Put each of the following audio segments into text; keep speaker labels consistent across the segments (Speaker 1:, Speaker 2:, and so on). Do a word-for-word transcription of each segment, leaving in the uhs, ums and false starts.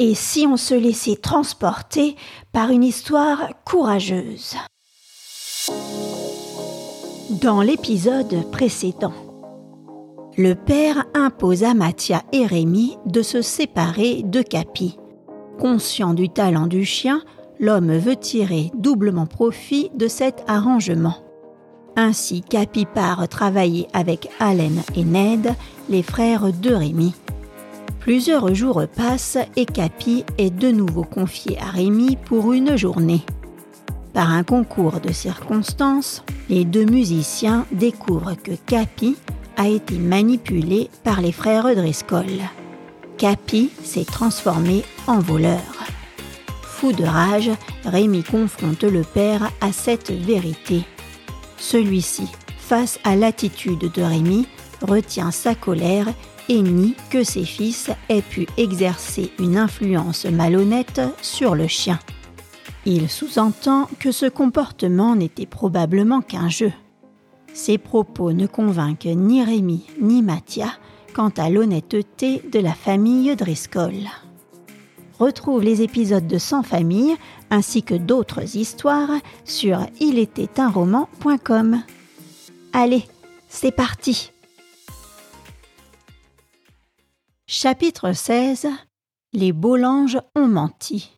Speaker 1: Et si on se laissait transporter par une histoire courageuse? Dans l'épisode précédent, le père impose à Mathia et Rémi de se séparer de Capi. Conscient du talent du chien, l'homme veut tirer doublement profit de cet arrangement. Ainsi, Capi part travailler avec Allen et Ned, les frères de Rémi. Plusieurs jours passent et Capi est de nouveau confié à Rémi pour une journée. Par un concours de circonstances, les deux musiciens découvrent que Capi a été manipulé par les frères Driscoll. Capi s'est transformé en voleur. Fou de rage, Rémi confronte le père à cette vérité. Celui-ci, face à l'attitude de Rémi, retient sa colère et nie que ses fils aient pu exercer une influence malhonnête sur le chien. Il sous-entend que ce comportement n'était probablement qu'un jeu. Ces propos ne convainquent ni Rémi ni Mathia quant à l'honnêteté de la famille Driscoll. Retrouve les épisodes de Sans famille ainsi que d'autres histoires sur il était un roman point com. Allez, c'est parti! Chapitre seize. Les Bollanges ont menti.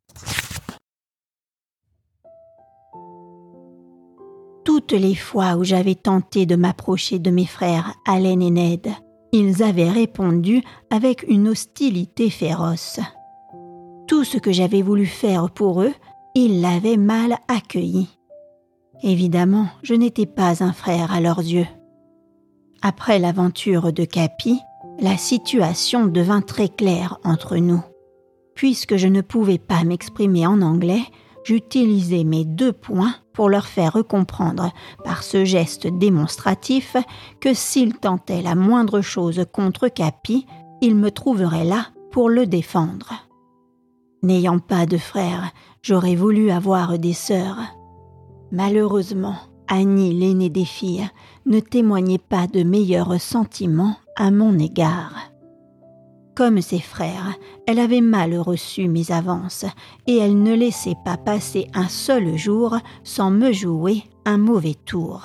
Speaker 1: Toutes les fois où j'avais tenté de m'approcher de mes frères Allen et Ned, ils avaient répondu avec une hostilité féroce. Tout ce que j'avais voulu faire pour eux, ils l'avaient mal accueilli. Évidemment, je n'étais pas un frère à leurs yeux. Après l'aventure de Capi, la situation devint très claire entre nous. Puisque je ne pouvais pas m'exprimer en anglais, j'utilisais mes deux poings pour leur faire comprendre par ce geste démonstratif que s'ils tentaient la moindre chose contre Capi, ils me trouveraient là pour le défendre. N'ayant pas de frères, j'aurais voulu avoir des sœurs. Malheureusement, Annie, l'aînée des filles, ne témoignait pas de meilleurs sentiments à mon égard. Comme ses frères, elle avait mal reçu mes avances et elle ne laissait pas passer un seul jour sans me jouer un mauvais tour.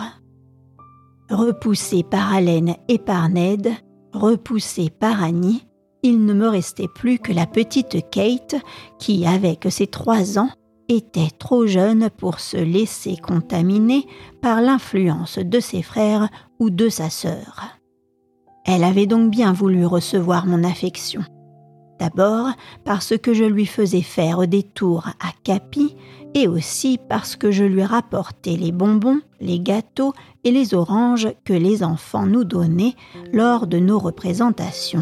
Speaker 1: Repoussée par Allen et par Ned, repoussée par Annie, il ne me restait plus que la petite Kate qui, avec ses trois ans, était trop jeune pour se laisser contaminer par l'influence de ses frères ou de sa sœur. Elle avait donc bien voulu recevoir mon affection. D'abord parce que je lui faisais faire des tours à Capi et aussi parce que je lui rapportais les bonbons, les gâteaux et les oranges que les enfants nous donnaient lors de nos représentations.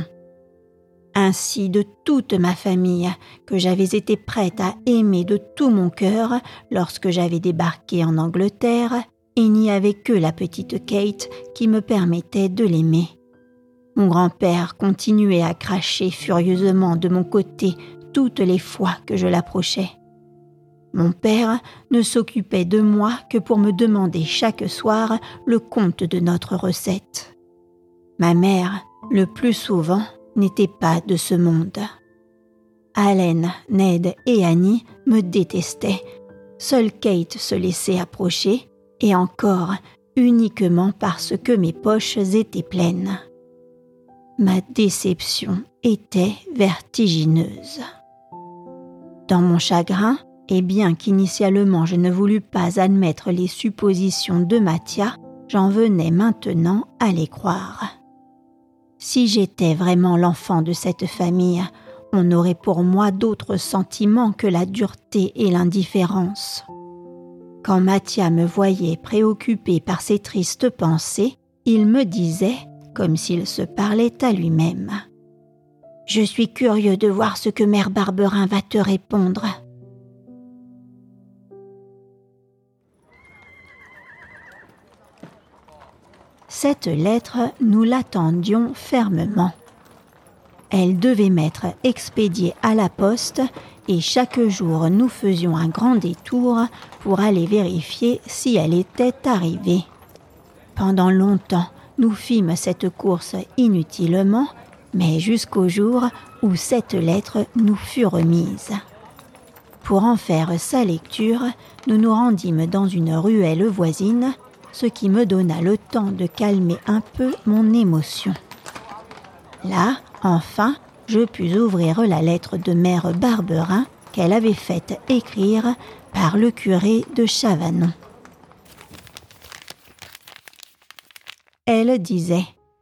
Speaker 1: Ainsi de toute ma famille, que j'avais été prête à aimer de tout mon cœur lorsque j'avais débarqué en Angleterre, il n'y avait que la petite Kate qui me permettait de l'aimer. Mon grand-père continuait à cracher furieusement de mon côté toutes les fois que je l'approchais. Mon père ne s'occupait de moi que pour me demander chaque soir le compte de notre recette. Ma mère, le plus souvent, n'était pas de ce monde. Allen, Ned et Annie me détestaient. Seule Kate se laissait approcher, et encore uniquement parce que mes poches étaient pleines. Ma déception était vertigineuse. Dans mon chagrin, et bien qu'initialement je ne voulus pas admettre les suppositions de Mathia, j'en venais maintenant à les croire. Si j'étais vraiment l'enfant de cette famille, on n'aurait pour moi d'autres sentiments que la dureté et l'indifférence. Quand Mathia me voyait préoccupé par ses tristes pensées, il me disait, comme s'il se parlait à lui-même, « Je suis curieux de voir ce que Mère Barberin va te répondre. » Cette lettre, nous l'attendions fermement. Elle devait m'être expédiée à la poste et chaque jour nous faisions un grand détour pour aller vérifier si elle était arrivée. Pendant longtemps, nous fîmes cette course inutilement, mais jusqu'au jour où cette lettre nous fut remise. Pour en faire sa lecture, nous nous rendîmes dans une ruelle voisine, ce qui me donna le temps de calmer un peu mon émotion. Là, enfin, je pus ouvrir la lettre de mère Barberin qu'elle avait faite écrire par le curé de Chavanon. Elle disait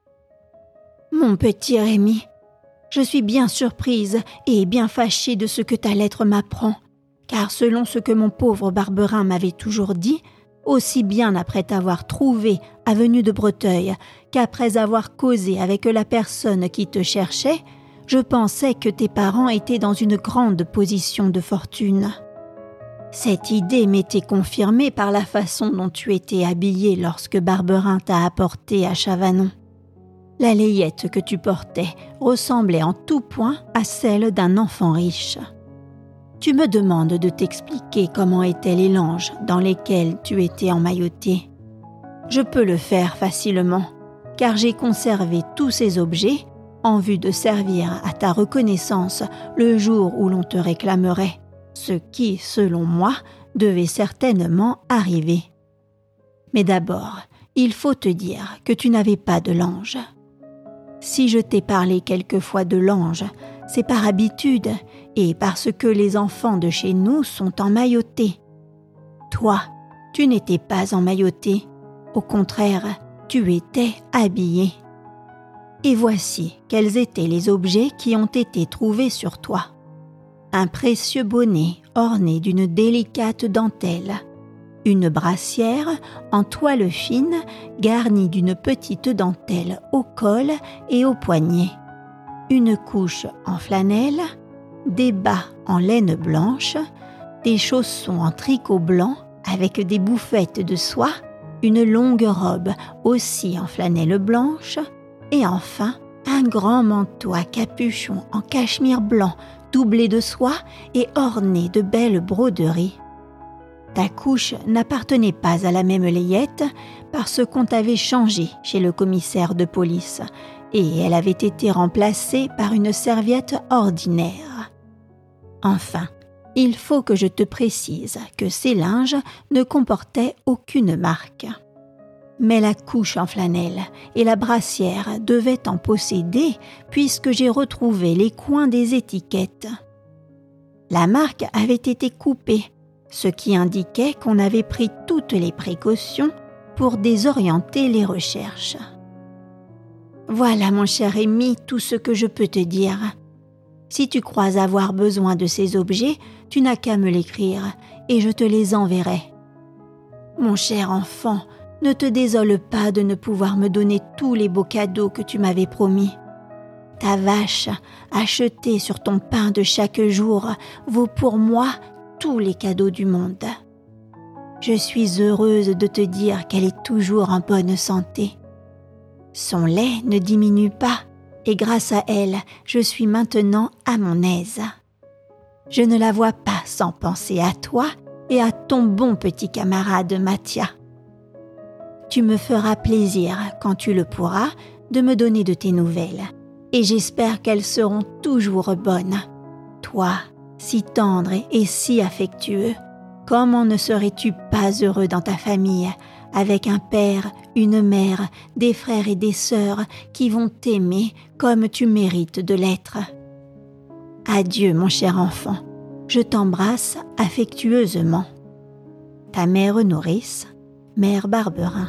Speaker 1: « Mon petit Rémi, je suis bien surprise et bien fâchée de ce que ta lettre m'apprend, car selon ce que mon pauvre Barberin m'avait toujours dit, aussi bien après t'avoir trouvé avenue de Breteuil qu'après avoir causé avec la personne qui te cherchait, je pensais que tes parents étaient dans une grande position de fortune. Cette idée m'était confirmée par la façon dont tu étais habillée lorsque Barberin t'a apporté à Chavanon. La layette que tu portais ressemblait en tout point à celle d'un enfant riche. Tu me demandes de t'expliquer comment étaient les langes dans lesquels tu étais emmailloté. Je peux le faire facilement, car j'ai conservé tous ces objets en vue de servir à ta reconnaissance le jour où l'on te réclamerait, ce qui, selon moi, devait certainement arriver. Mais d'abord, il faut te dire que tu n'avais pas de lange. Si je t'ai parlé quelquefois de lange, c'est par habitude et parce que les enfants de chez nous sont emmaillotés. Toi, tu n'étais pas emmailloté, au contraire, tu étais habillé. Et voici quels étaient les objets qui ont été trouvés sur toi. Un précieux bonnet orné d'une délicate dentelle, une brassière en toile fine garnie d'une petite dentelle au col et au poignet, une couche en flanelle, des bas en laine blanche, des chaussons en tricot blanc avec des bouffettes de soie, une longue robe aussi en flanelle blanche, et enfin un grand manteau à capuchon en cachemire blanc doublé de soie et orné de belles broderies. Ta couche n'appartenait pas à la même layette parce qu'on t'avait changé chez le commissaire de police et elle avait été remplacée par une serviette ordinaire. Enfin, il faut que je te précise que ces linges ne comportaient aucune marque. Mais la couche en flanelle et la brassière devaient en posséder puisque j'ai retrouvé les coins des étiquettes. La marque avait été coupée, ce qui indiquait qu'on avait pris toutes les précautions pour désorienter les recherches. Voilà, mon cher Rémi, tout ce que je peux te dire. Si tu crois avoir besoin de ces objets, tu n'as qu'à me l'écrire et je te les enverrai. Mon cher enfant, ne te désole pas de ne pouvoir me donner tous les beaux cadeaux que tu m'avais promis. Ta vache, achetée sur ton pain de chaque jour, vaut pour moi tous les cadeaux du monde. Je suis heureuse de te dire qu'elle est toujours en bonne santé. Son lait ne diminue pas et grâce à elle, je suis maintenant à mon aise. Je ne la vois pas sans penser à toi et à ton bon petit camarade Mathia. Tu me feras plaisir, quand tu le pourras, de me donner de tes nouvelles, et j'espère qu'elles seront toujours bonnes. Toi, si tendre et si affectueux, comment ne serais-tu pas heureux dans ta famille, avec un père, une mère, des frères et des sœurs qui vont t'aimer comme tu mérites de l'être. Adieu, mon cher enfant, je t'embrasse affectueusement. Ta mère nourrice, Mère Barberin.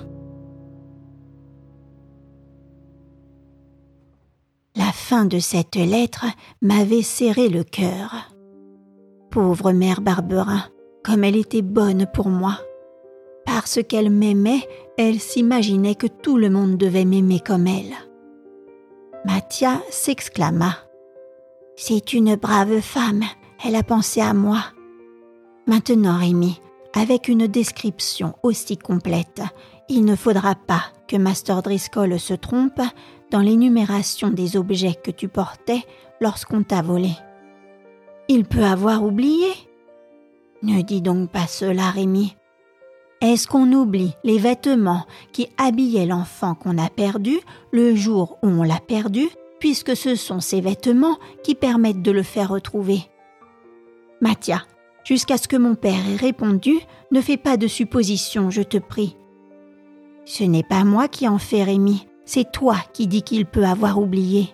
Speaker 1: La fin de cette lettre m'avait serré le cœur. Pauvre Mère Barberin, comme elle était bonne pour moi. Parce qu'elle m'aimait, elle s'imaginait que tout le monde devait m'aimer comme elle. Mathia s'exclama. « C'est une brave femme, elle a pensé à moi. » Maintenant, Rémi, avec une description aussi complète, il ne faudra pas que Master Driscoll se trompe dans l'énumération des objets que tu portais lorsqu'on t'a volé. Il peut avoir oublié. Ne dis donc pas cela, Rémi. Est-ce qu'on oublie les vêtements qui habillaient l'enfant qu'on a perdu le jour où on l'a perdu puisque ce sont ses vêtements qui permettent de le faire retrouver. Mathia, jusqu'à ce que mon père ait répondu, ne fais pas de suppositions, je te prie. Ce n'est pas moi qui en fais, Rémi, c'est toi qui dis qu'il peut avoir oublié.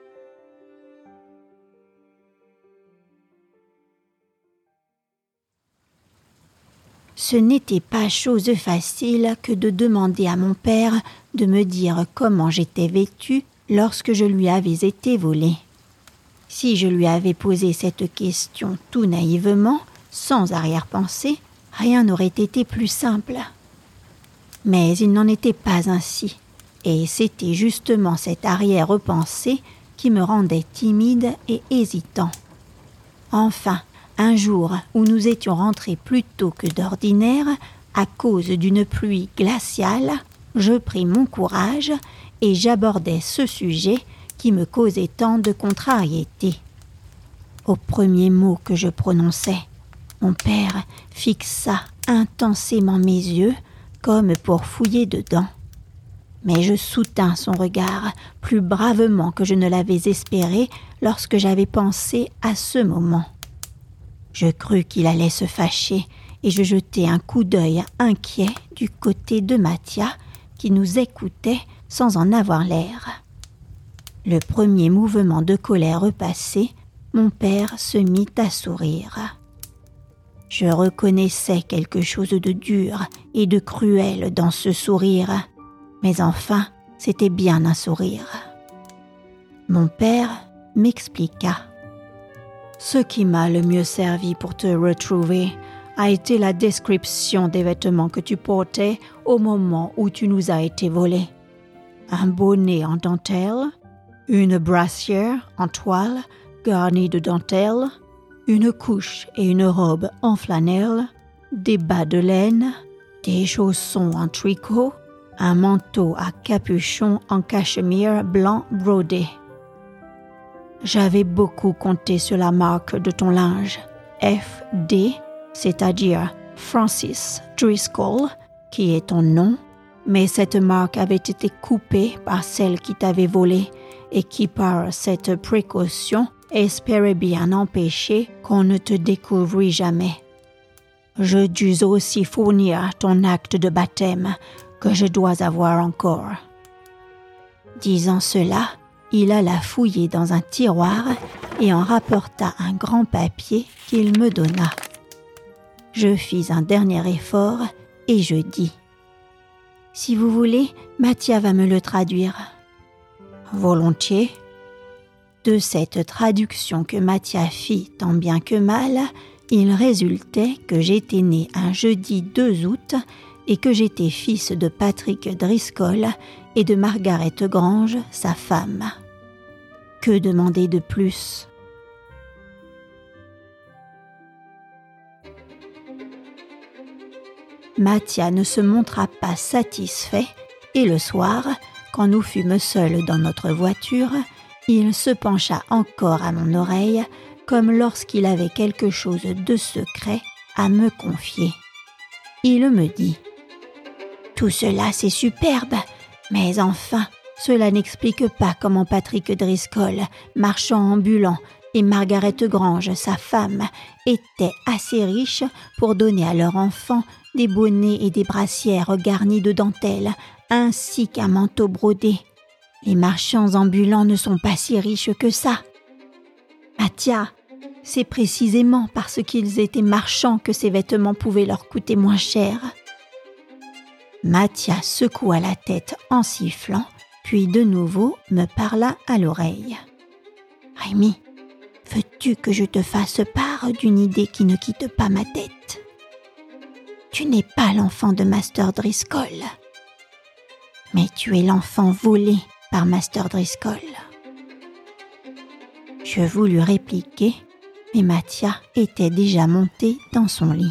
Speaker 1: Ce n'était pas chose facile que de demander à mon père de me dire comment j'étais vêtue lorsque je lui avais été volée. Si je lui avais posé cette question tout naïvement, sans arrière-pensée, rien n'aurait été plus simple. Mais il n'en était pas ainsi, et c'était justement cette arrière-pensée qui me rendait timide et hésitant. Enfin, un jour où nous étions rentrés plus tôt que d'ordinaire, à cause d'une pluie glaciale, je pris mon courage et j'abordai ce sujet qui me causait tant de contrariété. Au premier mot que je prononçai, mon père fixa intensément mes yeux comme pour fouiller dedans. Mais je soutins son regard plus bravement que je ne l'avais espéré lorsque j'avais pensé à ce moment. Je crus qu'il allait se fâcher et je jetai un coup d'œil inquiet du côté de Mathia qui nous écoutait sans en avoir l'air. Le premier mouvement de colère repassé, mon père se mit à sourire. Je reconnaissais quelque chose de dur et de cruel dans ce sourire, mais enfin, c'était bien un sourire. Mon père m'expliqua. Ce qui m'a le mieux servi pour te retrouver a été la description des vêtements que tu portais au moment où tu nous as été volé. Un bonnet en dentelle, une brassière en toile garnie de dentelle, une couche et une robe en flanelle, des bas de laine, des chaussons en tricot, un manteau à capuchon en cachemire blanc brodé. J'avais beaucoup compté sur la marque de ton linge, F D, c'est-à-dire Francis Driscoll, qui est ton nom, mais cette marque avait été coupée par celle qui t'avait volé et qui, par cette précaution, espérait bien empêcher qu'on ne te découvrît jamais. Je dus aussi fournir ton acte de baptême, que je dois avoir encore. Disant cela, il alla fouiller dans un tiroir et en rapporta un grand papier qu'il me donna. Je fis un dernier effort et je dis « Si vous voulez, Mathia va me le traduire. » « Volontiers. » De cette traduction que Mathia fit tant bien que mal, il résultait que j'étais né un jeudi deux août et que j'étais fils de Patrick Driscoll et de Margaret Grange, sa femme. Que demander de plus ? Mathia ne se montra pas satisfait et le soir, quand nous fûmes seuls dans notre voiture, il se pencha encore à mon oreille comme lorsqu'il avait quelque chose de secret à me confier. Il me dit « Tout cela c'est superbe, mais enfin, cela n'explique pas comment Patrick Driscoll, marchand ambulant, et Margaret Grange, sa femme, étaient assez riches pour donner à leur enfant des bonnets et des brassières garnis de dentelle, ainsi qu'un manteau brodé. Les marchands ambulants ne sont pas si riches que ça. Mathia, c'est précisément parce qu'ils étaient marchands que ces vêtements pouvaient leur coûter moins cher. » Mathia secoua la tête en sifflant, puis de nouveau me parla à l'oreille. « Rémi, veux-tu que je te fasse part d'une idée qui ne quitte pas ma tête ? Tu n'es pas l'enfant de Master Driscoll, mais tu es l'enfant volé par Master Driscoll. » Je voulus répliquer, mais Mathia était déjà montée dans son lit.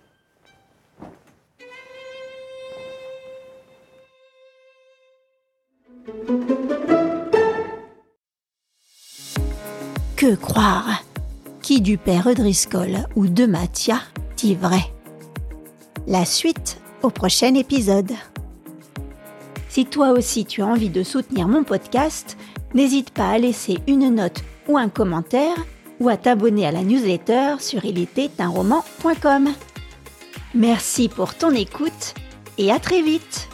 Speaker 1: Que croire ? Qui du père Driscoll ou de Mathia dit vrai ? La suite au prochain épisode. Si toi aussi tu as envie de soutenir mon podcast, N'hésite pas à laisser une note ou un commentaire ou à t'abonner à la newsletter sur il était un roman point com. Merci pour ton écoute et à très vite.